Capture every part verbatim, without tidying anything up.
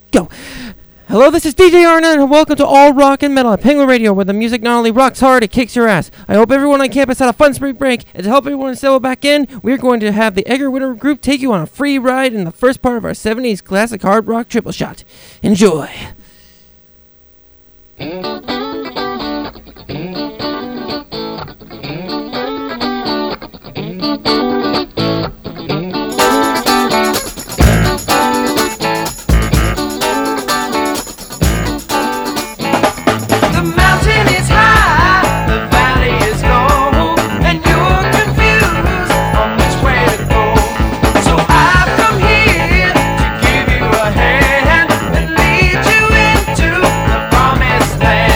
go. Hello, this is D J Arna, and welcome to All Rock and Metal at Penguin Radio, where the music not only rocks hard, it kicks your ass. I hope everyone on campus had a fun spring break, and to help everyone settle back in, we're going to have the Edgar Winter Group take you on a free ride in the first part of our seventies classic hard rock triple shot. Enjoy. Land.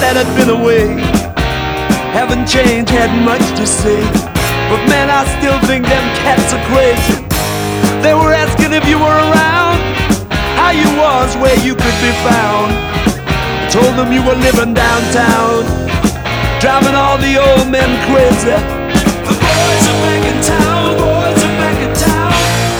that had been away haven't changed, had much to say. But man, I still think them cats are crazy. They were asking if you were around, how you was, where you could be found. Told them you were living downtown, driving all the old men crazy. The boys are back in town, boys are back in town.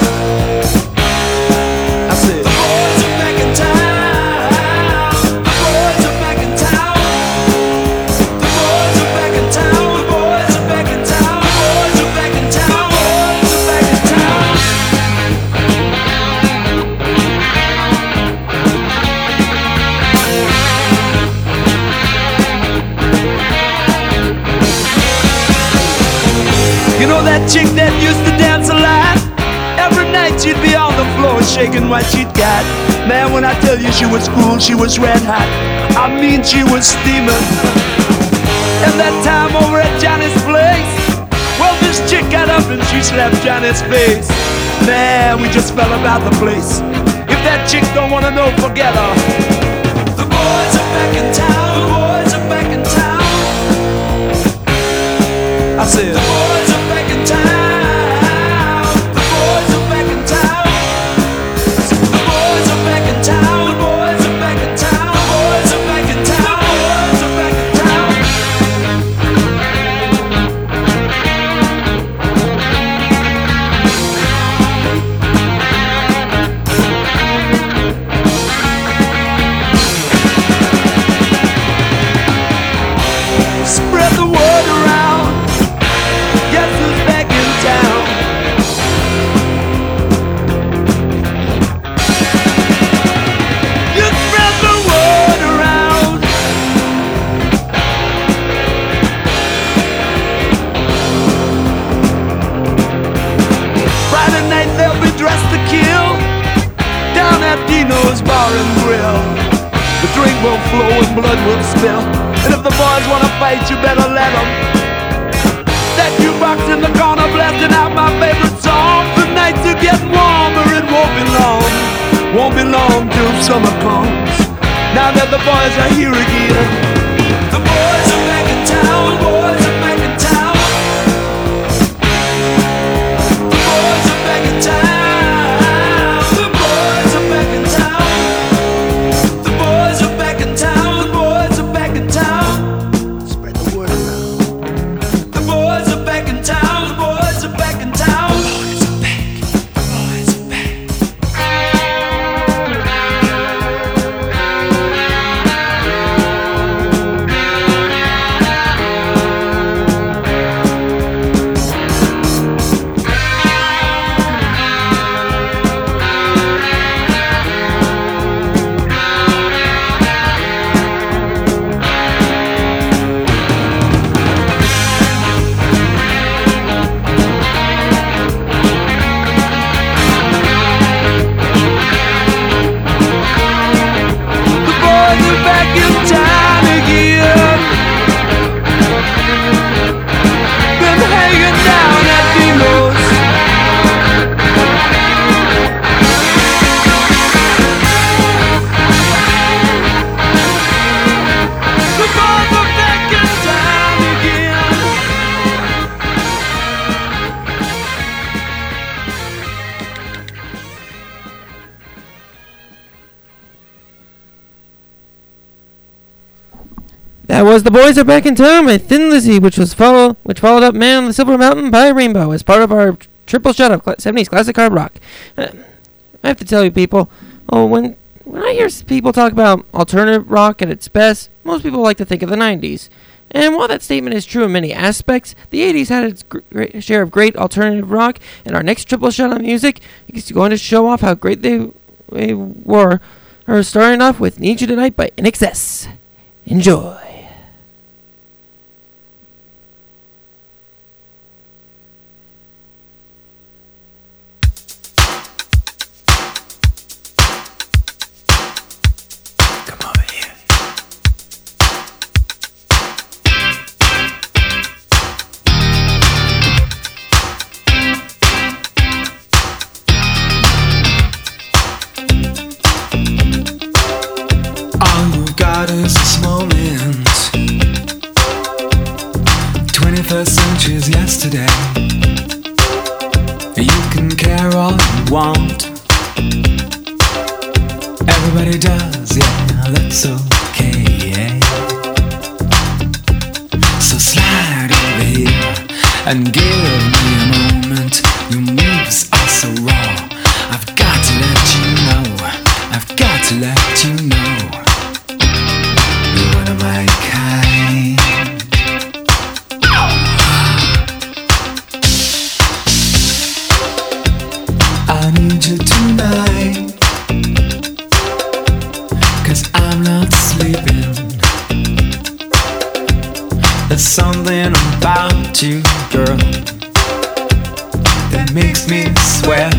I said, the boys are back in town, the boys are back in town. The boys are back in town, the boys are back in town, the boys are back in town, boys are back in town. You know that chick that used to dance a lot? Every night she'd be on the floor shaking what she'd got. Man, when I tell you she was cool, she was red hot. I mean, she was steaming. And that time over at Johnny's place, well, this chick got up and she slapped Johnny's face. Man, we just fell about the place. If that chick don't wanna know, forget her. The boys are back in town, the boys are back in town. I said, the boys are back in town, the boys are back in town. The boys are back in town, the boys are back in town, the boys are back in town, the boys are back in town. Spread the word around. Guess who's back in town? You spread the word around. Friday night they'll be dressed to kill down at Dino's Bar and Grill. The drink will flow and blood will spill. And if the boys wanna fight, you better let them. That jukebox in the corner blasting out my favorite song. The nights are getting warmer, it won't be long. Won't be long till summer comes. Now that the boys are here again. The boys are back in town, boys are back in town. The boys are back in town. The boys are back in town. The boys are back in town. The boys are back in town. Spread the word around. The boys are back in town. The boys are back in town. The boys are back. The boys are back. The boys are back in town again. Been hanging down at Dino's. The boys are back in town again. That was The Boys Are Back in Town by Thin Lizzy, which was follow, which followed up Man on the Silver Mountain by Rainbow as part of our tr- triple shot of cla- seventies classic hard rock. Uh, I have to tell you, people, oh, when when I hear s- people talk about alternative rock at its best, most people like to think of the nineties. And while that statement is true in many aspects, the eighties had its gr- great share of great alternative rock, and our next triple shot of music is going to show off how great they, they were. We're starting off with Need You Tonight by I N X S. Enjoy. All you got is this moment. Everybody does, yeah, that's okay, yeah. So slide over here and give me a moment. Your moves are so raw. I've got to let you know. I've got to let you know. You're one of my kind. I need you tonight, 'cause I'm not sleeping. There's something about you, girl, that makes me sweat.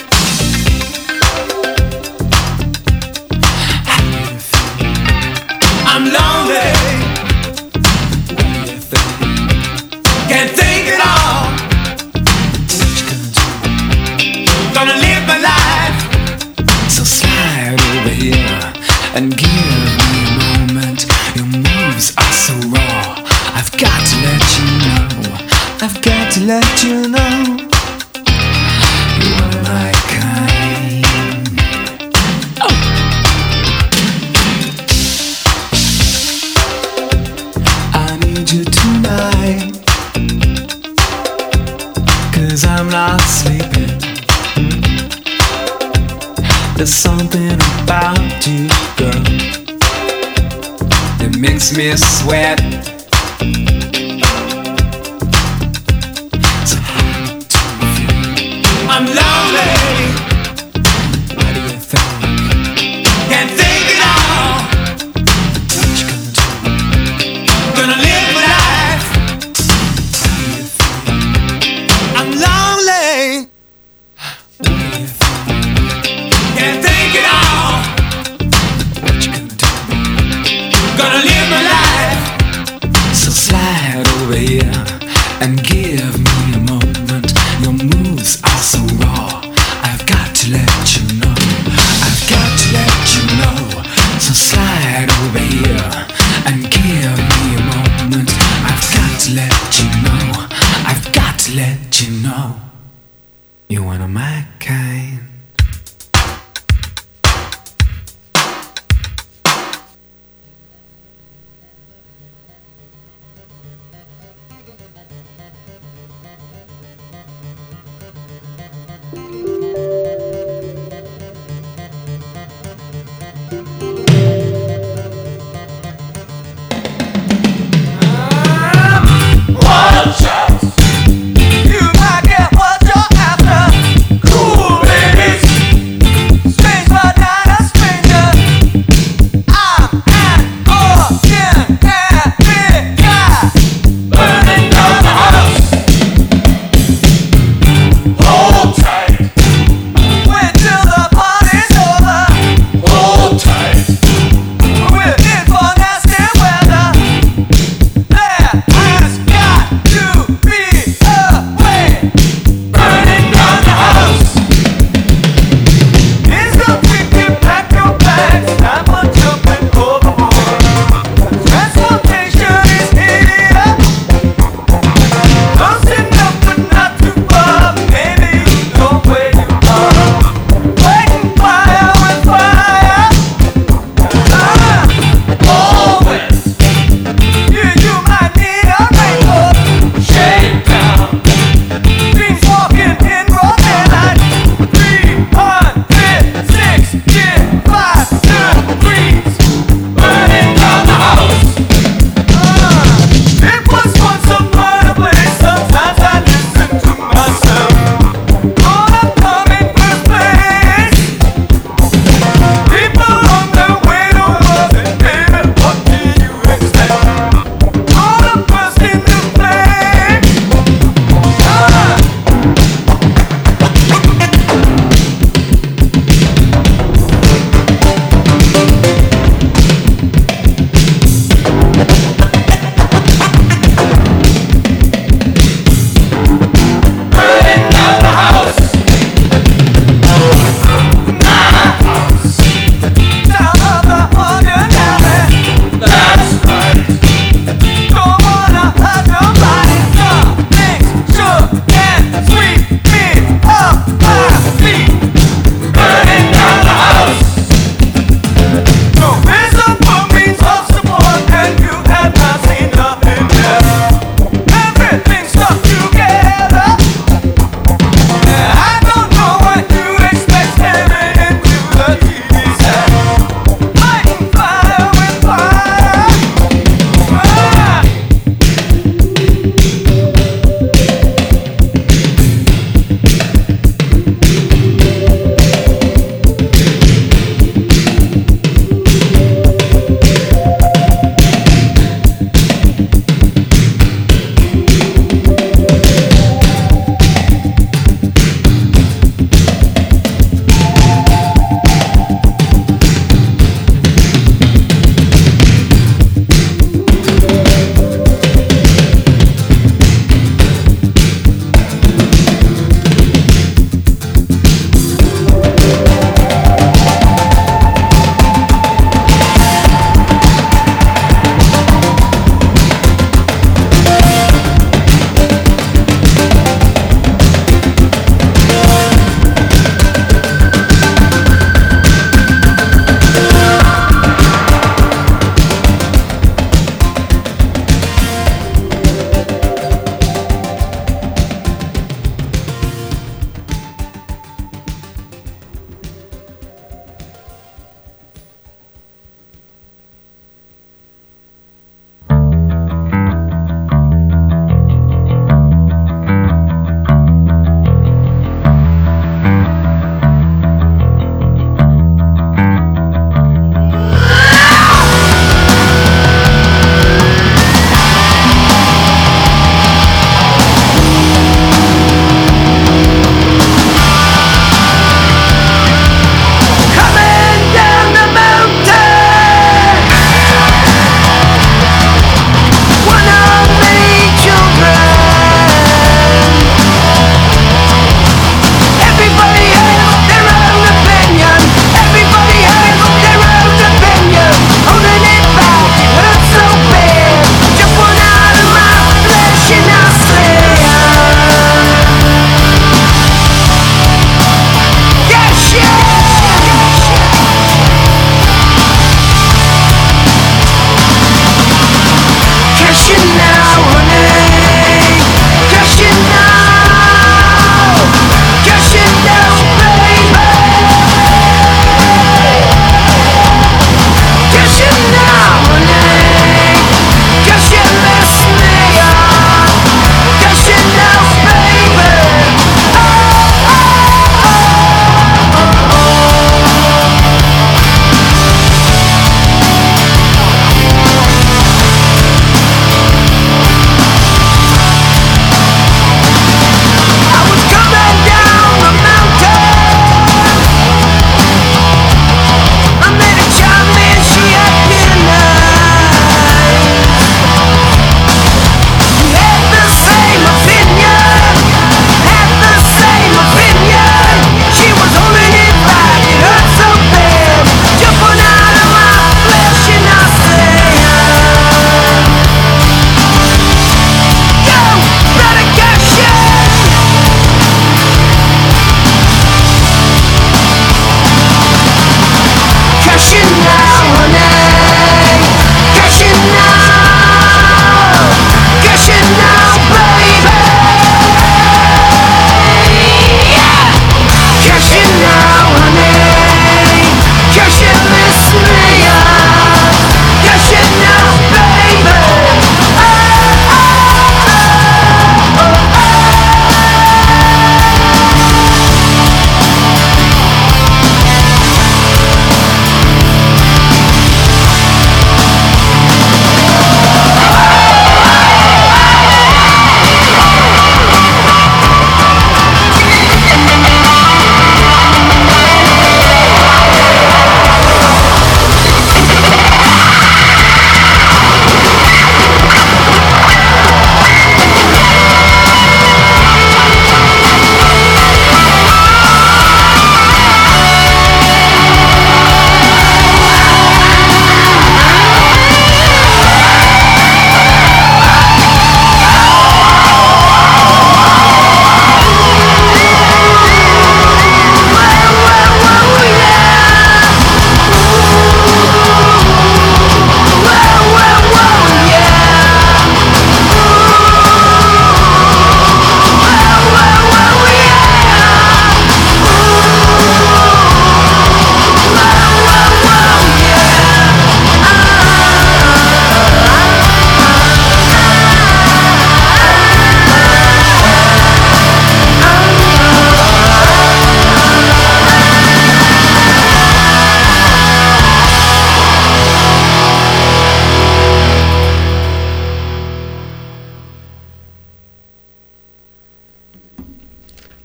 I'm lonely. What do you think? Can't think at all. What you gonna do? Gonna live my life. So slide over here and give me a moment. Your moves are so raw. I've got to let you know. I've got to let you know. You're one of my kind. Oh. I need you tonight, 'cause I'm not sleeping. There's something about you, girl, that makes me sweat. So how do you feel? I'm lonely. What do you think? Can't think at all. What you gonna do? Gonna live my life. How do you feel? I'm lonely. What do you think? Can't think at all. What you gonna do? Gonna live my life. So slide over here and give me a moment. Your moves are so raw. I've got to let you know. I've got to let you know. So slide over here and give me a moment. I've got to let you know. I've got to let you know. You're one of my kind. You might get what you're after. Cool, baby.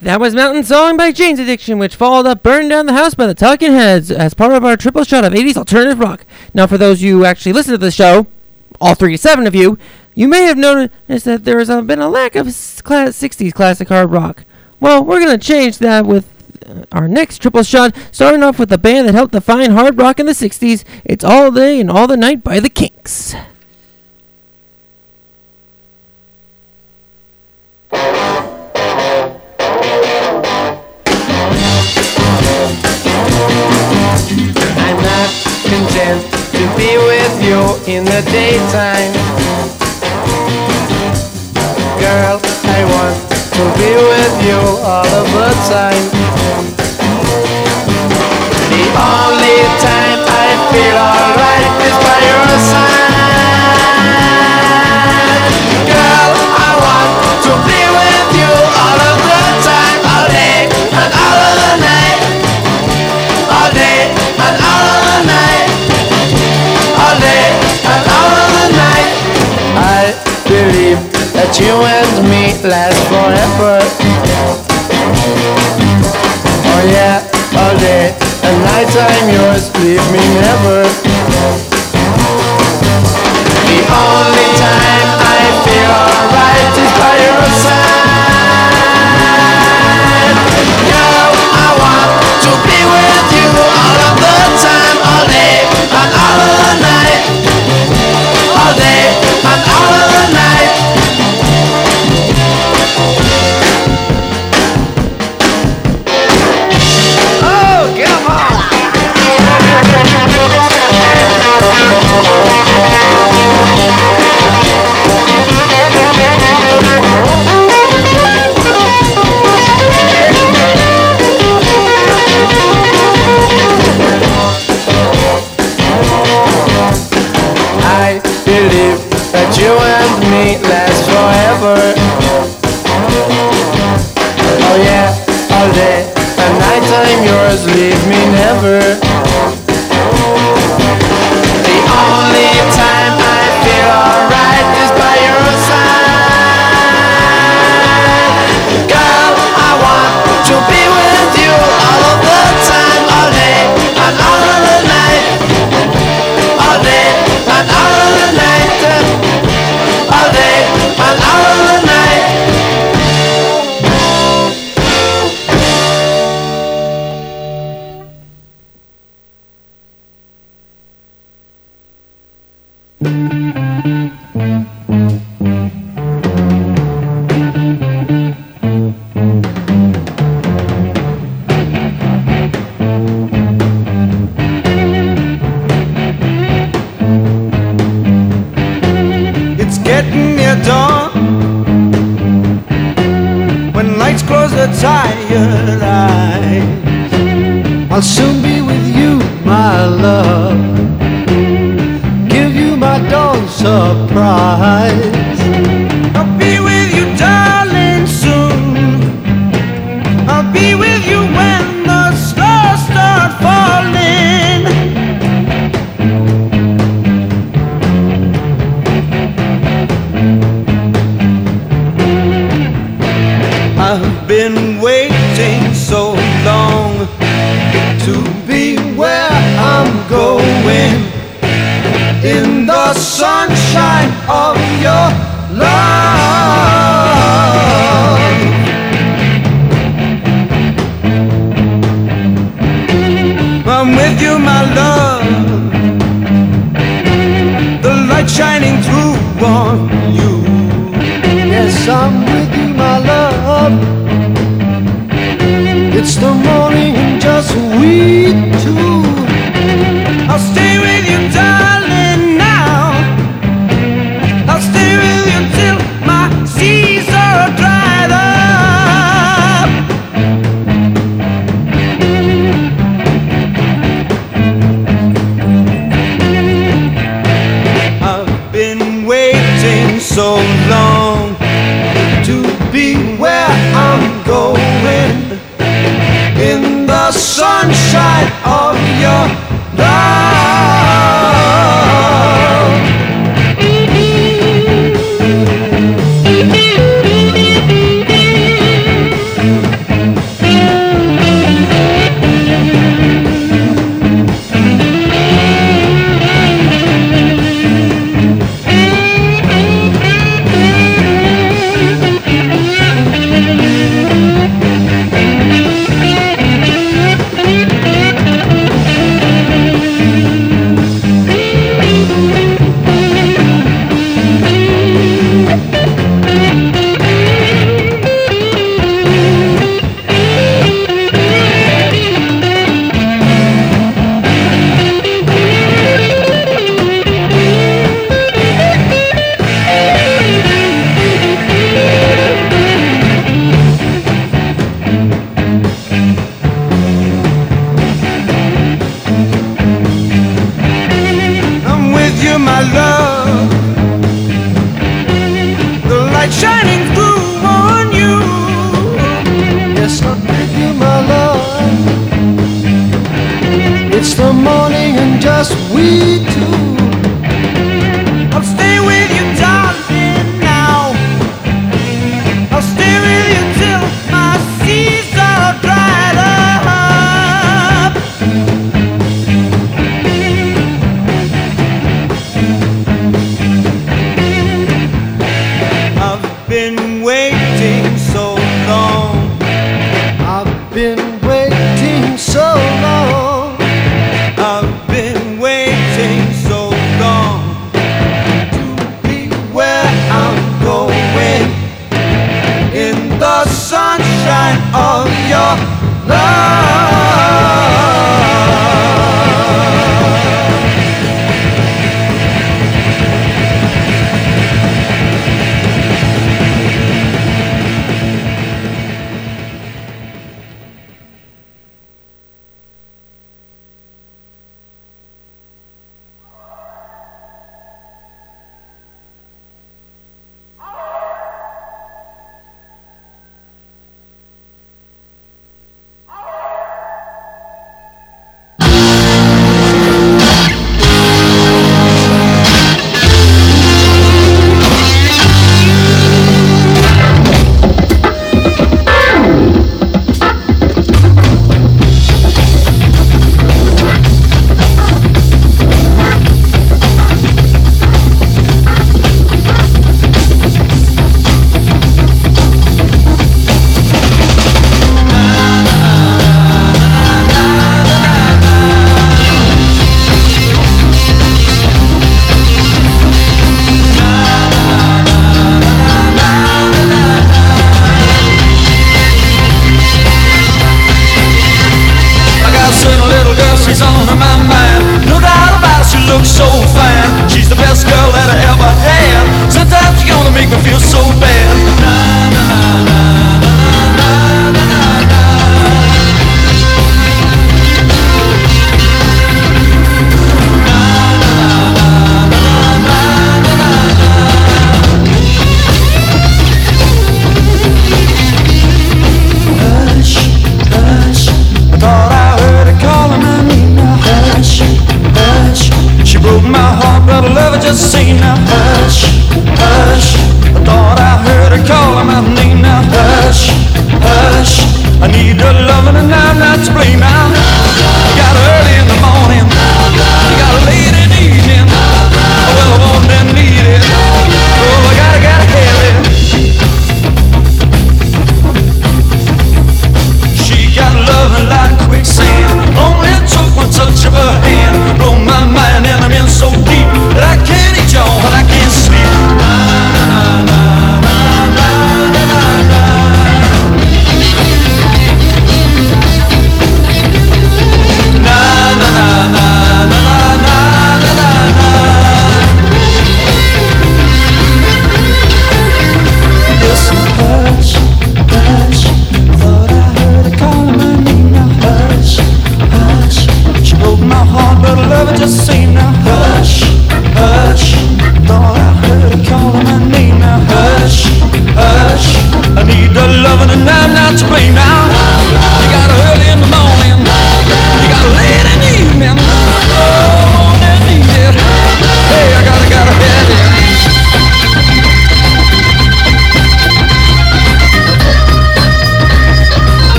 That was Mountain Song by Jane's Addiction, which followed up Burn Down the House by the Talking Heads as part of our triple shot of eighties alternative rock. Now, for those of you who actually listen to the show, all thirty-seven of you, you may have noticed that there has uh, been a lack of class sixties classic hard rock. Well, we're going to change that with uh, our next triple shot, starting off with the band that helped define hard rock in the sixties. It's All Day and All the Night by the Kinks. I'm not content to be with you in the daytime. Girl, I want to be with you all of the time. The only time I feel alright is by your side. Girl, I want to be with you all of the time, all day and all of the night. All day and all of the night. All day and all of the night. I believe that you and me last forever. Oh yeah, all day and night I'm yours, leave me never. The only time I feel alright is by your side. Girl, I want to be with you all of the time, all day and all of the night. All day and all of the night. Oh, come on! I believe that you and me last forever. Oh yeah, all day and night I'm yours, leave me never. The only time I feel alright is by your side. Girl, I want to be with you all of the time, all day and all of the night. All day and all of the night. All day and all of the night. It's getting near dawn, when lights close the tired eyes. I'll soon be with you, my love, give you my dawn surprise. I'll be with you, darling, soon. I'll be with you when the stars start falling. I've been waiting so long to be where I'm going, in the sunshine of your love. I'm with you, my love, the light shining through on you. Yes, I'm with you, my love. It's the morning and just we two. I'll stay with you, darling, now. I'll stay with you till my seas are dried up. I've been waiting so long to be where I'm going, in the sunshine of your love. It's the morning and just we two. I'll stay with you, darling, now. I'll stay with you till my seas are dried up. I've been waiting so long. I've been waiting so long. I've been waiting so long to be where I'm going in the sunshine of your love.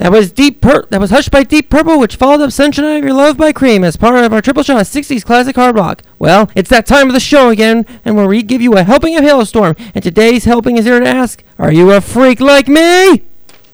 That was Deep Pur- That was Hushed by Deep Purple, which followed up Sunshine of Your Love by Cream as part of our triple shot of sixties classic hard rock. Well, it's that time of the show again, and where we give you a helping of Hailstorm. And today's helping is here to ask, are you a freak like me?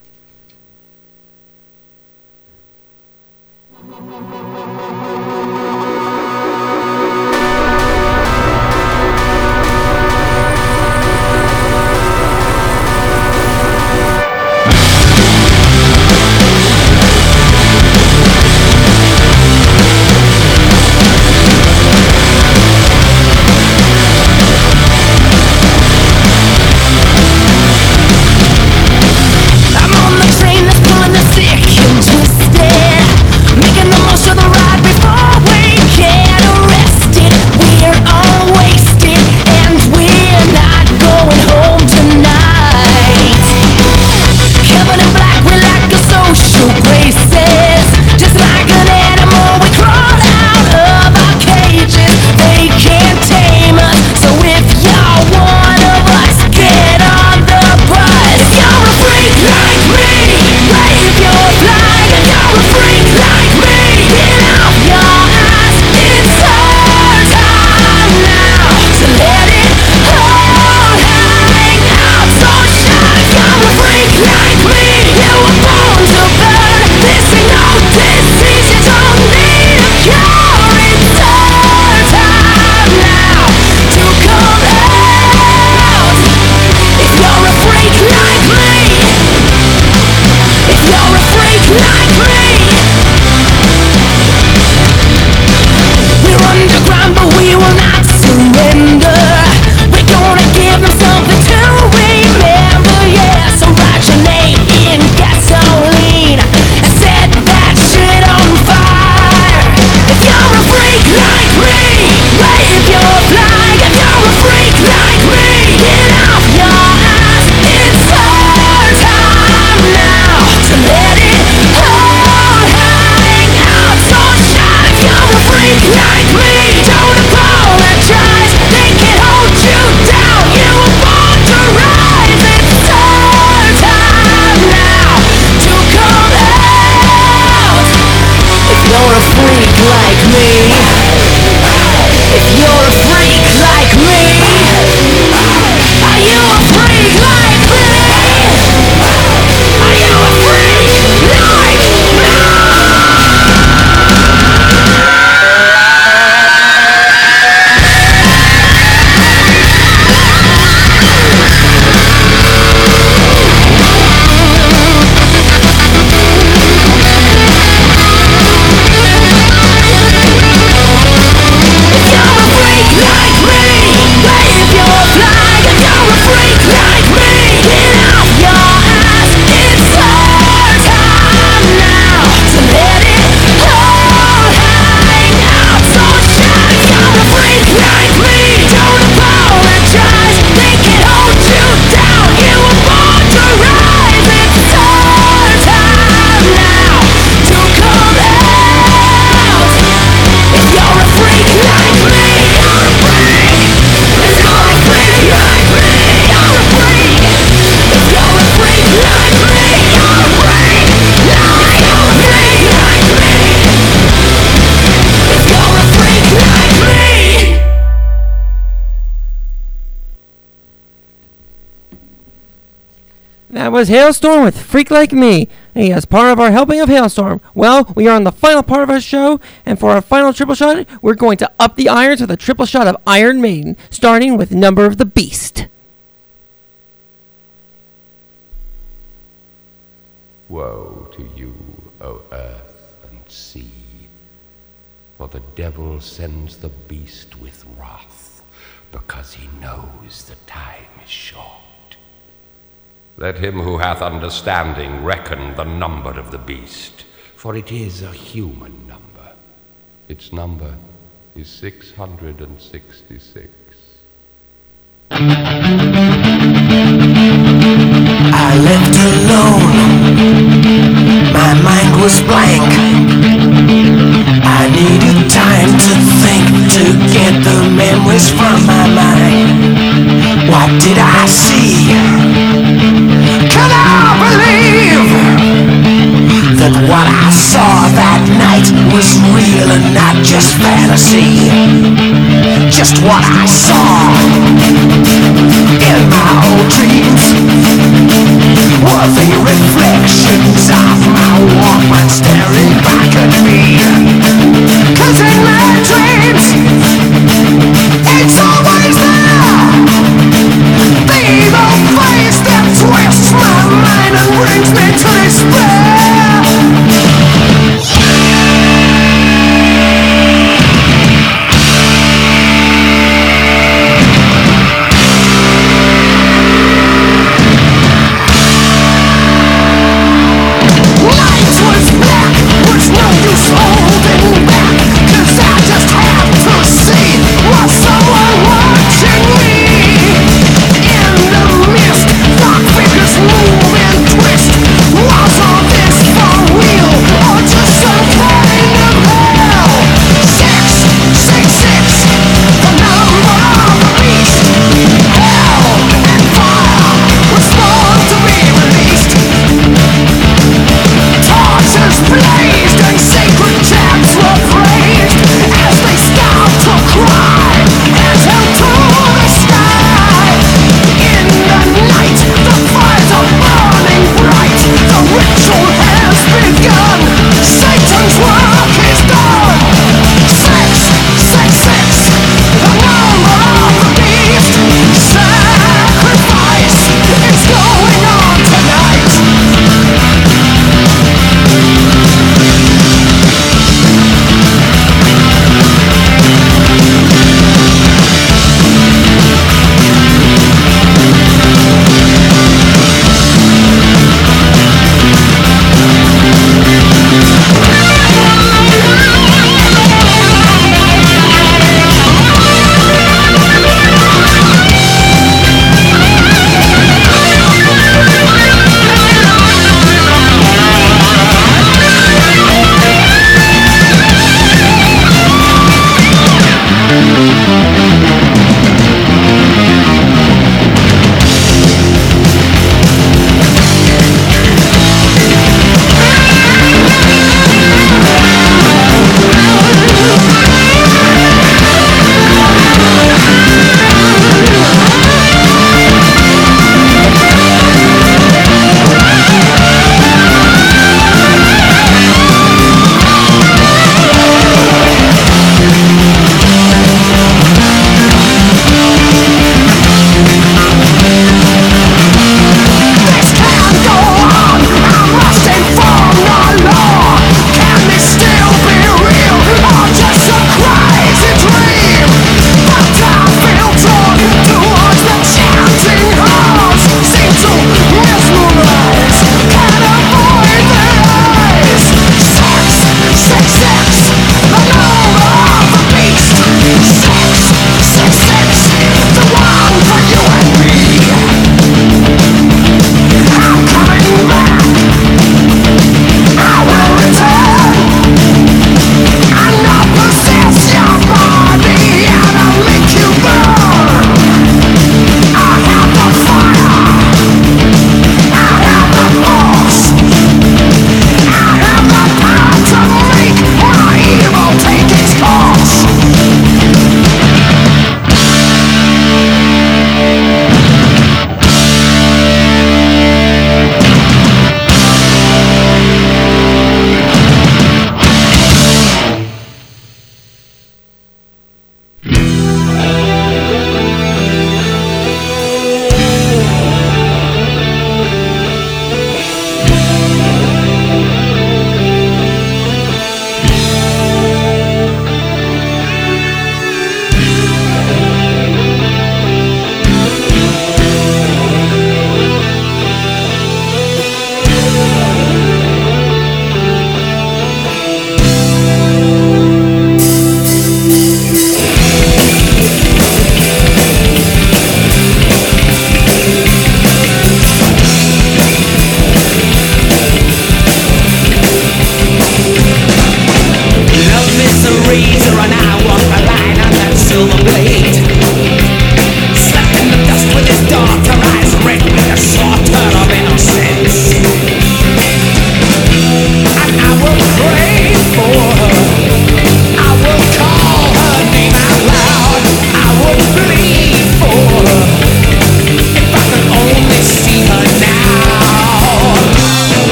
That was Hailstorm with Freak Like Me. Hey, as part of our helping of Hailstorm. Well, we are on the final part of our show, and for our final triple shot, we're going to up the irons with a triple shot of Iron Maiden, starting with Number of the Beast. Woe to you, O earth and sea, for the devil sends the beast with wrath, because he knows the time is short. Let him who hath understanding reckon the number of the beast, for it is a human number. Its number is six hundred and sixty-six. I left alone, my mind was blank. I needed time to think, to get the memories from my mind. What did I see? Can I believe see just what I saw in my old dreams were the reflections of my Walkman staring back at me. 'Cause in my dreams it's always there, the evil face that twists my mind and brings me to despair.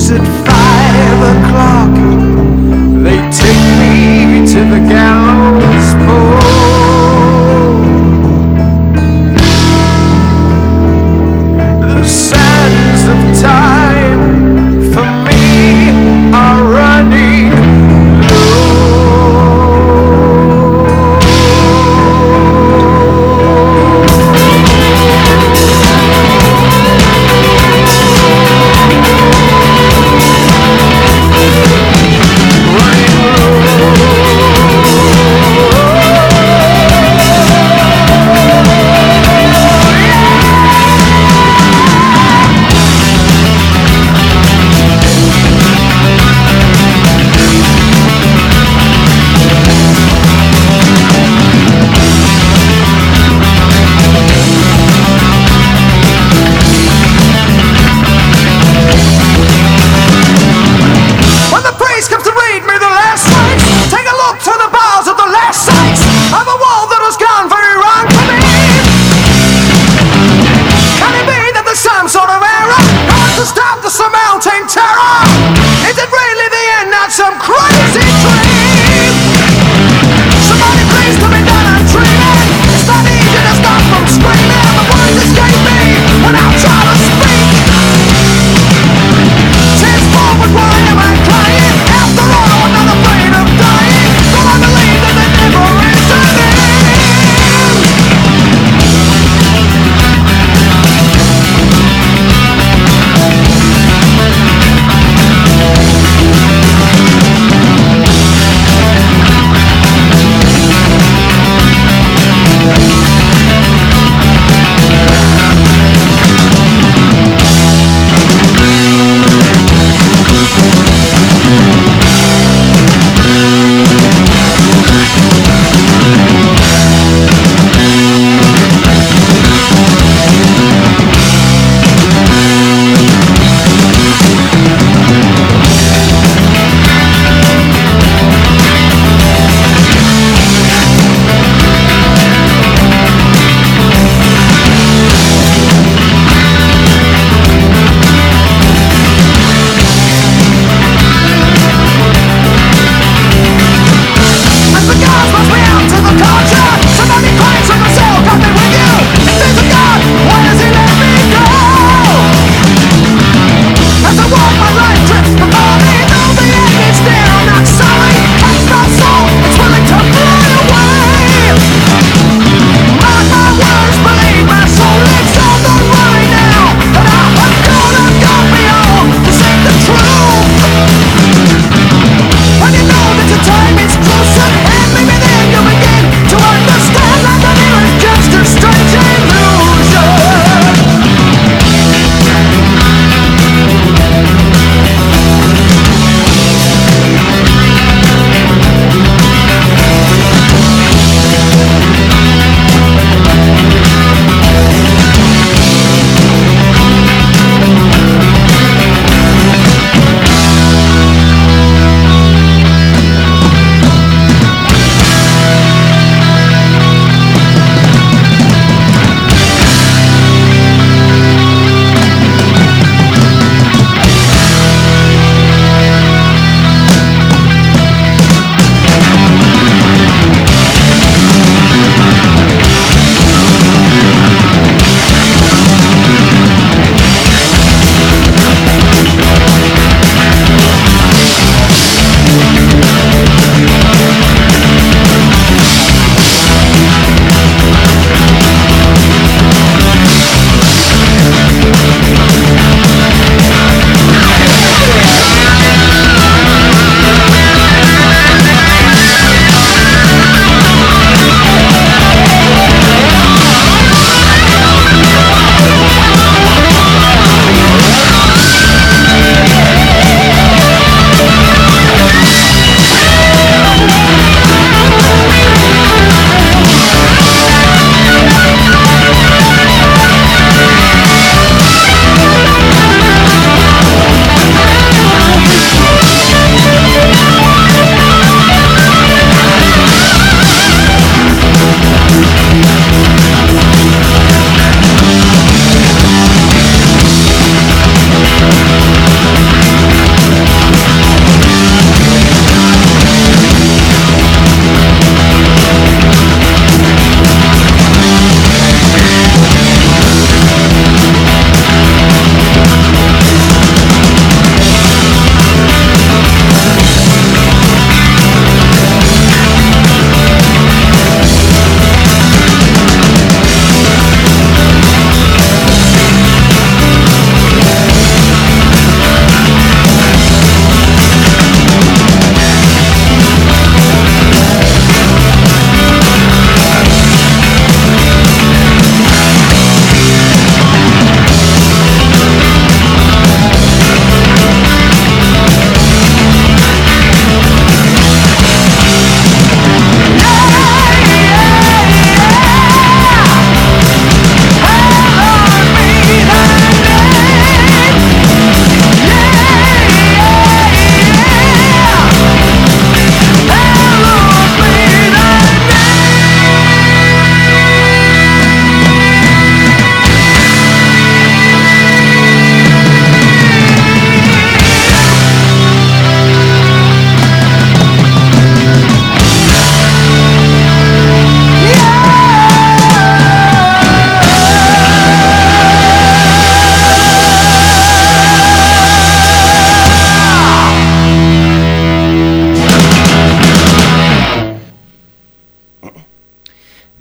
news at five o'clock. They take me to the gallows pole. The sands of time for me are running low. Running low.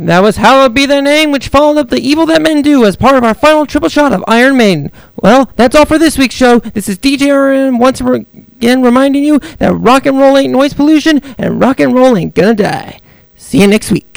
That was Hallowed Be Thy Name, which followed up The Evil That Men Do as part of our final triple shot of Iron Maiden. Well, that's all for this week's show. This is D J R N once again reminding you that rock and roll ain't noise pollution and rock and roll ain't gonna die. See you next week.